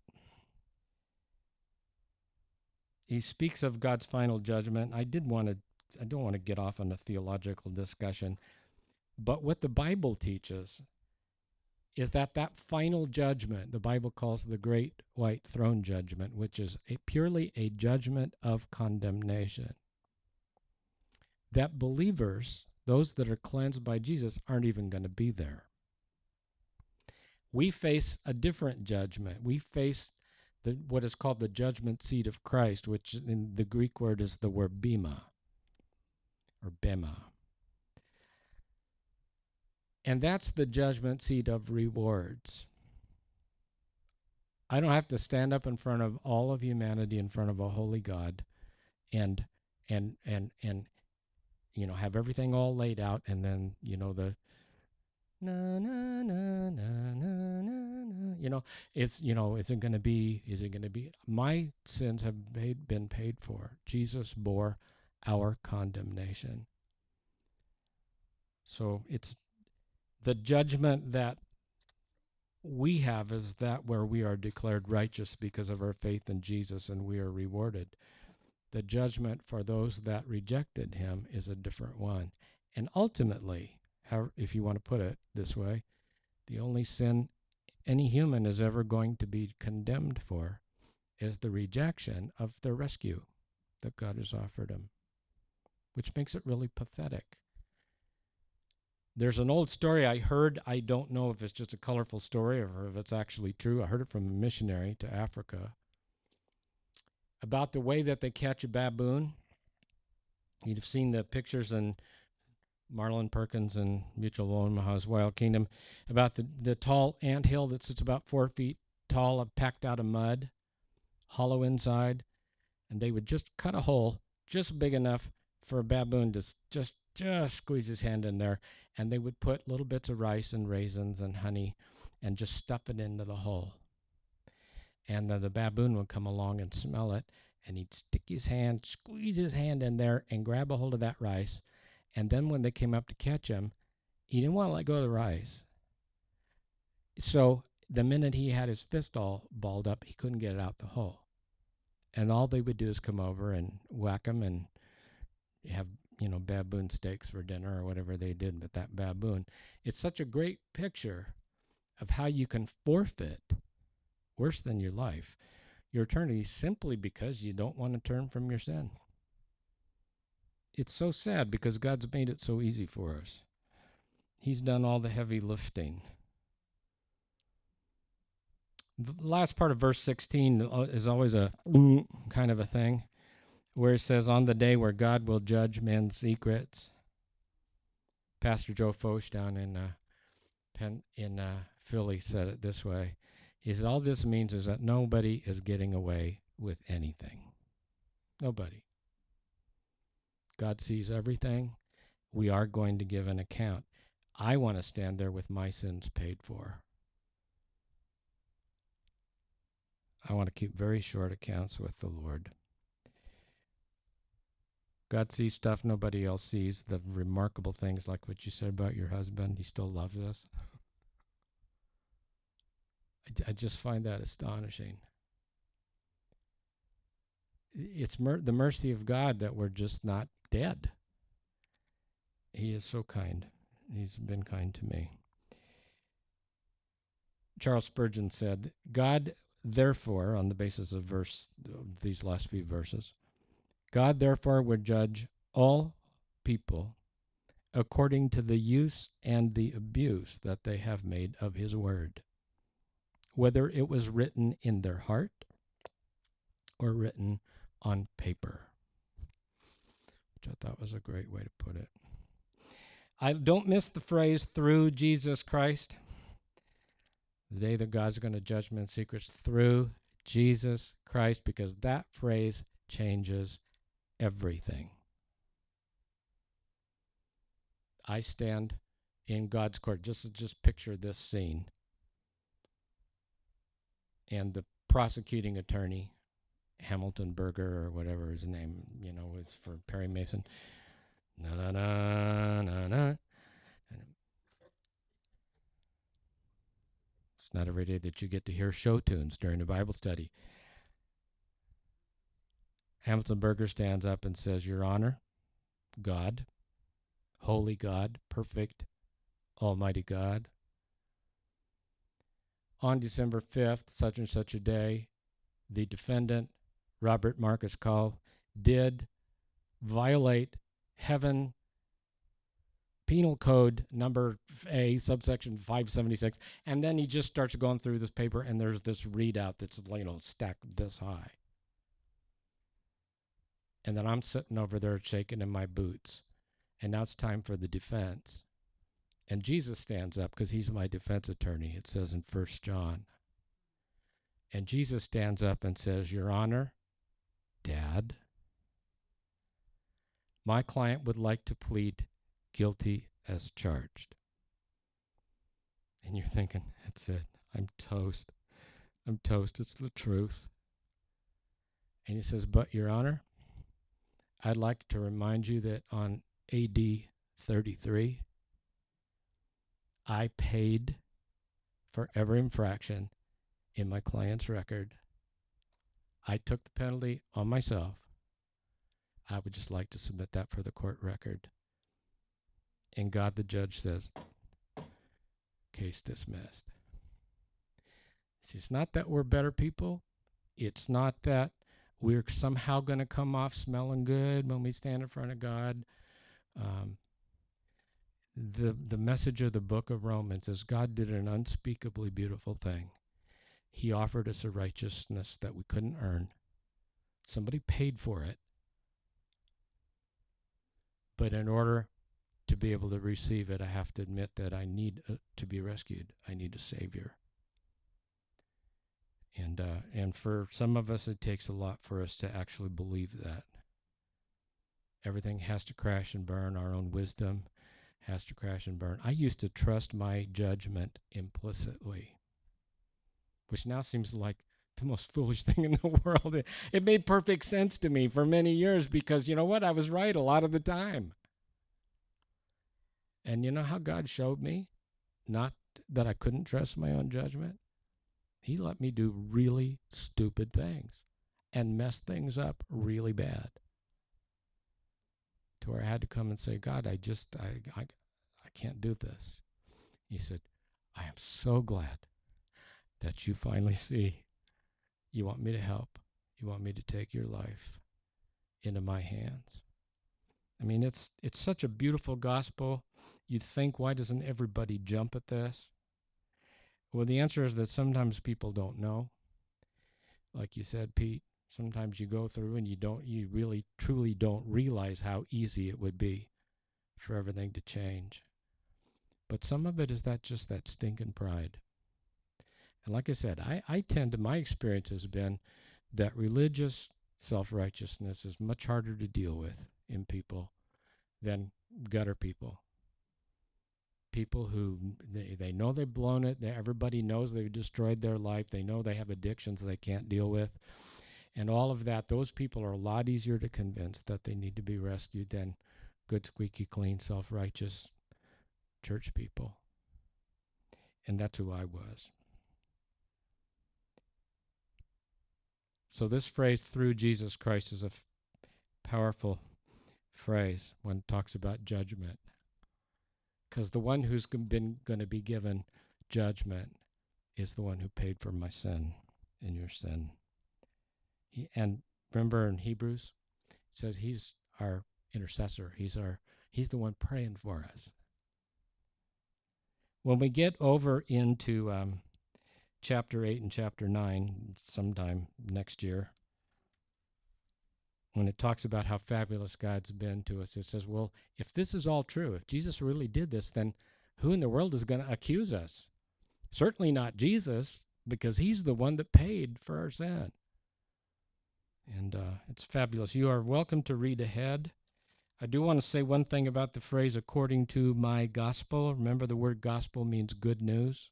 A: he speaks of God's final judgment. I did want to, I don't want to get off on a theological discussion, but what the Bible teaches is that that final judgment, the Bible calls the great white throne judgment, which is a purely a judgment of condemnation. That believers, those that are cleansed by Jesus, aren't even going to be there. We face a different judgment. We face the, what is called the judgment seat of Christ, which in the Greek word is the word bema, or bema. And that's the judgment seat of rewards. I don't have to stand up in front of all of humanity, in front of a holy God, and and and and you know, have everything all laid out, and then, you know, the na na na na na na, you know, it's, you know, is it going to be, is it going to be, my sins have paid, been paid for. Jesus bore our condemnation. So it's the judgment that we have is that where we are declared righteous because of our faith in Jesus and we are rewarded. The judgment for those that rejected him is a different one. And ultimately, how, if you want to put it this way, the only sin any human is ever going to be condemned for is the rejection of the rescue that God has offered him, which makes it really pathetic. There's an old story I heard. I don't know if it's just a colorful story or if it's actually true. I heard it from a missionary to Africa about the way that they catch a baboon. You'd have seen the pictures in Marlon Perkins and Mutual of Omaha's Wild Kingdom about the, the tall anthill that sits about four feet tall, packed out of mud, hollow inside, and they would just cut a hole just big enough for a baboon to just just squeeze his hand in there, and they would put little bits of rice and raisins and honey and just stuff it into the hole. And the, the baboon would come along and smell it, and he'd stick his hand, squeeze his hand in there, and grab a hold of that rice. And then when they came up to catch him, he didn't want to let go of the rice. So the minute he had his fist all balled up, he couldn't get it out the hole. And all they would do is come over and whack him and have, you know, baboon steaks for dinner or whatever they did with that baboon. It's such a great picture of how you can forfeit, worse than your life, your eternity, simply because you don't want to turn from your sin. It's so sad because God's made it so easy for us. He's done all the heavy lifting. The last part of verse sixteen is always a kind of a thing, where it says, on the day where God will judge men's secrets. Pastor Joe Focht down in uh, Penn, in uh, Philly said it this way. He said, all this means is that nobody is getting away with anything. Nobody. God sees everything. We are going to give an account. I want to stand there with my sins paid for. I want to keep very short accounts with the Lord. God sees stuff nobody else sees, the remarkable things like what you said about your husband. He still loves us. I, I just find that astonishing. It's mer- the mercy of God that we're just not dead. He is so kind. He's been kind to me. Charles Spurgeon said, God, therefore, on the basis of verse of these last few verses, God, therefore, would judge all people according to the use and the abuse that they have made of his word, whether it was written in their heart or written on paper, which I thought was a great way to put it. I don't miss the phrase, through Jesus Christ. The day that God's going to judge men's secrets, through Jesus Christ, because that phrase changes everything. I stand in God's court. Just, just picture this scene. And the prosecuting attorney, Hamilton Berger or whatever his name, you know, was for Perry Mason. Na na na na na. It's not every day that you get to hear show tunes during a Bible study. Hamilton Berger stands up and says, Your Honor, God, holy God, perfect, almighty God, on December fifth, such and such a day, the defendant, Robert Marcus Call, did violate heaven penal code number A, subsection five seventy-six, and then he just starts going through this paper, and there's this readout that's, you know, stacked this high. And then I'm sitting over there shaking in my boots, and now it's time for the defense. And Jesus stands up because he's my defense attorney, it says in First John. And Jesus stands up and says, Your Honor, Dad, my client would like to plead guilty as charged. And you're thinking, that's it. I'm toast. I'm toast. It's the truth. And he says, but, Your Honor, I'd like to remind you that on A D thirty-three, I paid for every infraction in my client's record. I took the penalty on myself. I would just like to submit that for the court record. And God, the judge, says, case dismissed. See, it's not that we're better people. It's not that we're somehow going to come off smelling good when we stand in front of God. Um, the, the message of the book of Romans is God did an unspeakably beautiful thing. He offered us a righteousness that we couldn't earn. Somebody paid for it. But in order to be able to receive it, I have to admit that I need uh, to be rescued. I need a Savior. And uh, and for some of us, it takes a lot for us to actually believe that. Everything has to crash and burn. Our own wisdom has to crash and burn. I used to trust my judgment implicitly, which now seems like the most foolish thing in the world. It, it made perfect sense to me for many years because, you know what, I was right a lot of the time. And you know how God showed me? Not that I couldn't trust my own judgment. He let me do really stupid things and mess things up really bad. To where I had to come and say, God, I just, I, I, I can't do this. He said, I am so glad that you finally see you want me to help. You want me to take your life into my hands. I mean, it's it's such a beautiful gospel. You'd think, why doesn't everybody jump at this? Well, the answer is that sometimes people don't know. Like you said, Pete, sometimes you go through and you don't, you really, truly don't realize how easy it would be for everything to change. But some of it is that just that stinking pride. And like I said, I, I tend to, my experience has been that religious self-righteousness is much harder to deal with in people than gutter people. People who, they, they know they've blown it. They, everybody knows they've destroyed their life. They know they have addictions they can't deal with. And all of that, those people are a lot easier to convince that they need to be rescued than good, squeaky clean, self-righteous church people. And that's who I was. So this phrase, through Jesus Christ, is a f- powerful phrase when it talks about judgment. Because the one who's been going to be given judgment is the one who paid for my sin and your sin. He, and remember in Hebrews, it says he's our intercessor. He's our he's the one praying for us. When we get over into um, chapter eight and chapter nine, sometime next year, when it talks about how fabulous God's been to us, it says, well, if this is all true, if Jesus really did this, then who in the world is going to accuse us? Certainly not Jesus, because he's the one that paid for our sin. And uh, it's fabulous. You are welcome to read ahead. I do want to say one thing about the phrase, according to my gospel. Remember, the word gospel means good news.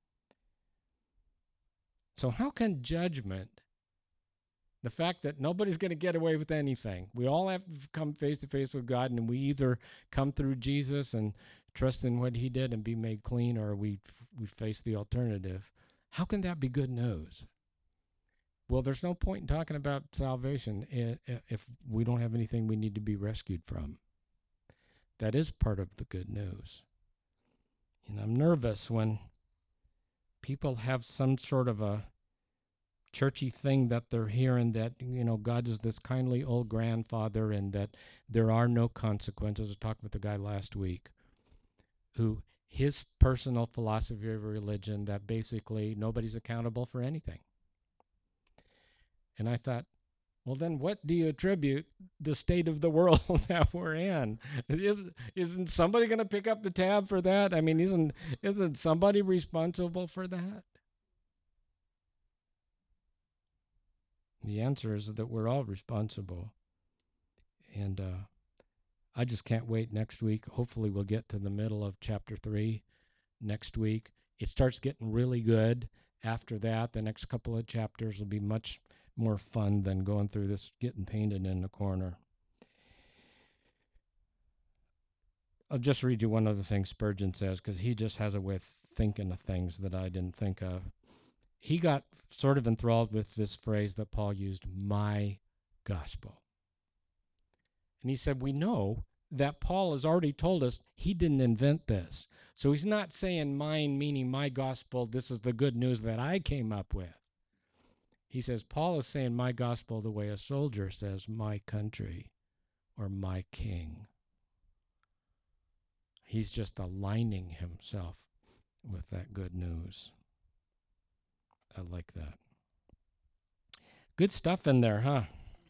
A: So how can judgment, the fact that nobody's going to get away with anything, we all have to come face to face with God, and we either come through Jesus and trust in what he did and be made clean, or we we face the alternative. How can that be good news? Well, there's no point in talking about salvation if we don't have anything we need to be rescued from. That is part of the good news. And I'm nervous when people have some sort of a churchy thing that they're hearing, that, you know, God is this kindly old grandfather and that there are no consequences. I talked with a guy last week who his personal philosophy of religion that basically nobody's accountable for anything. And I thought, well, then what do you attribute the state of the world that we're in? Isn't, isn't somebody going to pick up the tab for that? I mean, isn't isn't somebody responsible for that? The answer is that we're all responsible. And uh, I just can't wait next week. Hopefully we'll get to the middle of chapter three next week. It starts getting really good. After that, the next couple of chapters will be much more fun than going through this, getting painted in the corner. I'll just read you one other thing Spurgeon says, because he just has a way of thinking of things that I didn't think of. He got sort of enthralled with this phrase that Paul used, my gospel. And he said, we know that Paul has already told us he didn't invent this. So he's not saying mine, meaning my gospel, this is the good news that I came up with. He says, Paul is saying my gospel the way a soldier says my country or my king. He's just aligning himself with that good news. I like that. Good stuff in there, huh?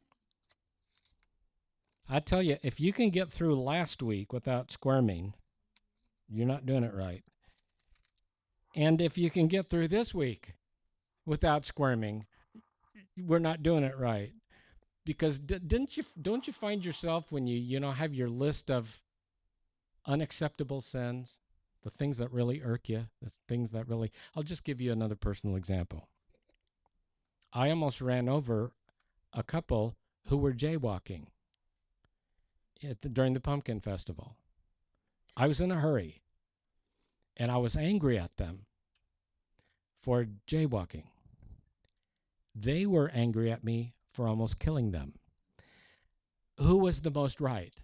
A: I tell you, if you can get through last week without squirming, you're not doing it right. And if you can get through this week without squirming, we're not doing it right. Because d- didn't you don't you find yourself when you you know have your list of unacceptable sins, the things that really irk you, the things that really, I'll just give you another personal example. I almost ran over a couple who were jaywalking at the, during the pumpkin festival. I was in a hurry and I was angry at them for jaywalking. They were angry at me for almost killing them. Who was the most right?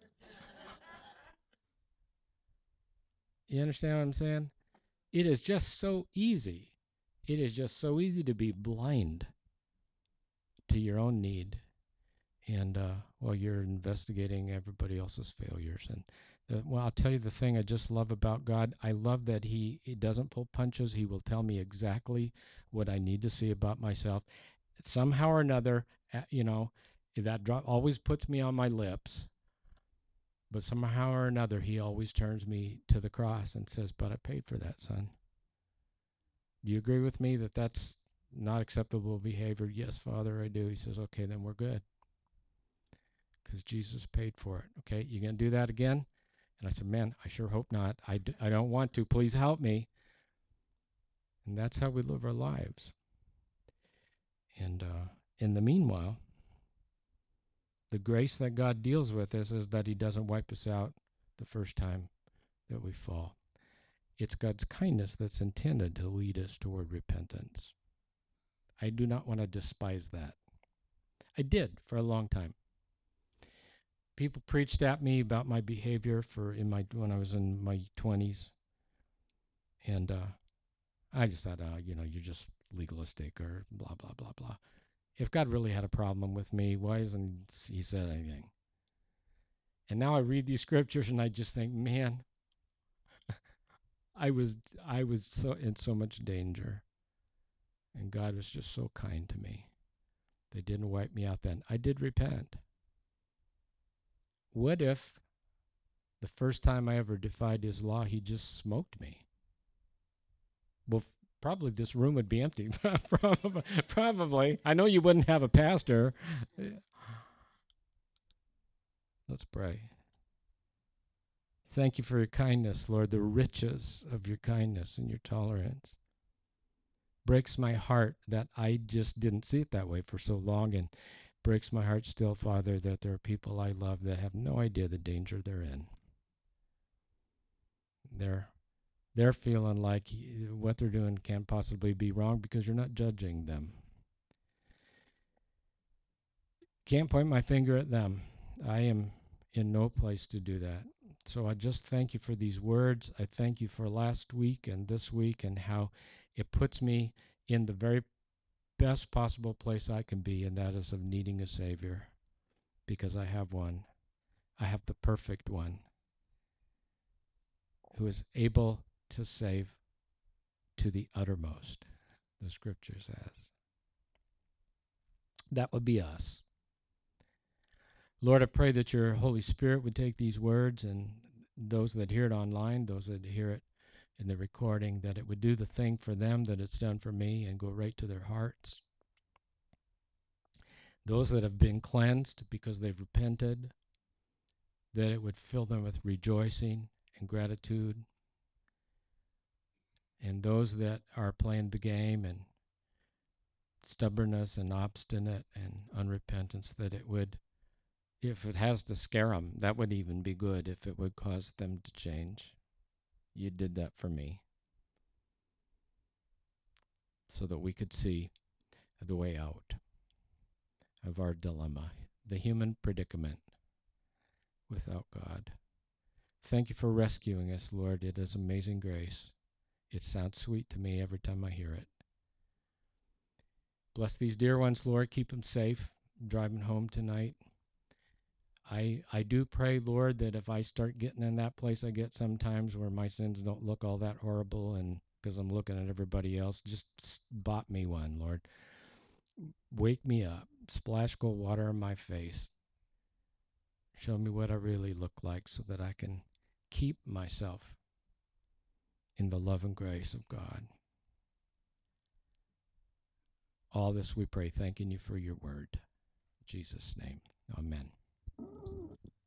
A: You understand what I'm saying? It is just so easy. It is just so easy to be blind to your own need, and uh, while you're investigating everybody else's failures. And uh, well, I'll tell you the thing I just love about God. I love that he, he doesn't pull punches. He will tell me exactly what I need to see about myself. Somehow or another, uh, you know, that drop always puts me on my lips. But somehow or another, he always turns me to the cross and says, but I paid for that, son. Do you agree with me that that's not acceptable behavior? Yes, Father, I do. He says, okay, then we're good. Because Jesus paid for it. Okay, you going to do that again? And I said, man, I sure hope not. I, d- I don't want to. Please help me. And that's how we live our lives. And uh, in the meanwhile, the grace that God deals with us is that he doesn't wipe us out the first time that we fall. It's God's kindness that's intended to lead us toward repentance. I do not want to despise that. I did for a long time. People preached at me about my behavior for in my when I was in my twenties, and uh, I just thought, uh, you know, you're just legalistic or blah blah blah blah. If God really had a problem with me, why hasn't he said anything? And now I read these scriptures and I just think, man, I was I was so in so much danger, and God was just so kind to me. They didn't wipe me out then. I did repent. What if the first time I ever defied his law, he just smoked me? Well, probably this room would be empty. probably, probably. I know you wouldn't have a pastor. Let's pray. Thank you for your kindness, Lord, the riches of your kindness and your tolerance. Breaks my heart that I just didn't see it that way for so long, and breaks my heart still, Father, that there are people I love that have no idea the danger they're in. They're they're feeling like what they're doing can't possibly be wrong because you're not judging them. Can't point my finger at them. I am in no place to do that. So I just thank you for these words. I thank you for last week and this week and how It puts me in the very best possible place I can be, and that is of needing a Savior, because I have one. I have the perfect one who is able to save to the uttermost, the scripture says. That would be us. Lord, I pray that your Holy Spirit would take these words, and those that hear it online, those that hear it in the recording, that it would do the thing for them that it's done for me and go right to their hearts. Those that have been cleansed because they've repented, that it would fill them with rejoicing and gratitude. And those that are playing the game and stubbornness and obstinate and unrepentance, that it would, if it has to scare them, that would even be good if it would cause them to change. You did that for me, so that we could see the way out of our dilemma, the human predicament without God. Thank you for rescuing us, Lord. It is amazing grace. It sounds sweet to me every time I hear it. Bless these dear ones, Lord. Keep them safe driving home tonight. I I do pray, Lord, that if I start getting in that place I get sometimes where my sins don't look all that horrible, and because I'm looking at everybody else, just spot me one, Lord. Wake me up. Splash cold water on my face. Show me what I really look like so that I can keep myself in the love and grace of God. All this we pray, thanking you for your word. In Jesus' name, amen.